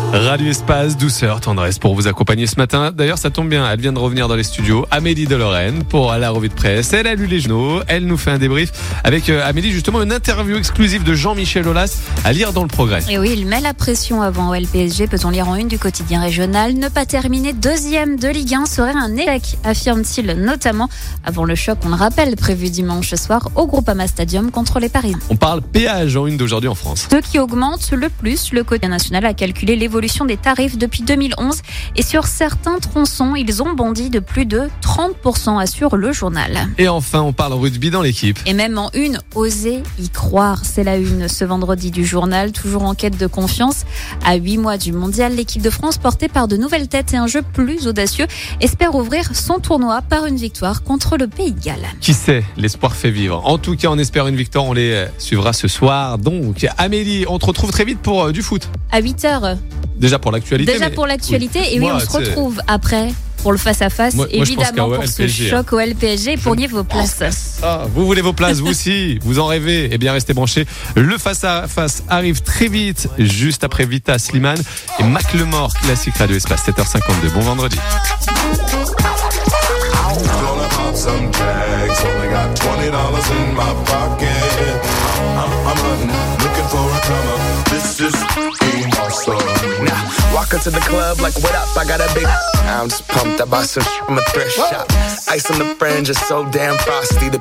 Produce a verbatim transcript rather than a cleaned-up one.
Radio Espace, douceur, tendresse pour vous accompagner ce matin. D'ailleurs, ça tombe bien, elle vient de revenir dans les studios. Amélie de Lorraine pour la revue de presse. Elle a lu les journaux, elle nous fait un débrief avec euh, Amélie, justement une interview exclusive de Jean-Michel Aulas à lire dans le Progrès. Et oui, il met la pression avant L P S G, peut-on lire en une du quotidien régional. Ne pas terminer deuxième de Ligue un serait un échec, affirme-t-il, notamment avant le choc, on le rappelle, prévu dimanche soir au Groupama Stadium contre les Parisiens. On parle péage en une d'aujourd'hui en France. Ce qui augmente le plus, le quotidien national a calculé l'évolution des tarifs depuis deux mille onze et sur certains tronçons, ils ont bondi de plus de trente pour cent, assure le journal. Et enfin, on parle rugby dans l'équipe. Et même en une, osez y croire. C'est la une ce vendredi du journal, toujours en quête de confiance. À huit mois du mondial, l'équipe de France, portée par de nouvelles têtes et un jeu plus audacieux, espère ouvrir son tournoi par une victoire contre le Pays de Galles. Qui sait, l'espoir fait vivre. En tout cas, on espère une victoire, on les suivra ce soir. Donc, Amélie, on te retrouve très vite pour euh, du foot. À huit heures. Déjà pour l'actualité. Déjà mais... pour l'actualité. Oui. Et oui, moi, on se retrouve c'est... après pour le face-à-face, moi, évidemment, moi pour L P S G, ce choc au L P S G, pour nier vos places. Ah, vous voulez vos places, vous aussi, vous en rêvez. Eh bien, restez branchés. Le face-à-face arrive très vite, juste après Vita Slimane et Macklemore, classique Radio Espace, sept heures cinquante-deux. Bon vendredi. Walk into the club like, what up? I got a big. I'm just pumped. I bought some from a thrift shop. Ice on the fringe is so damn frosty. The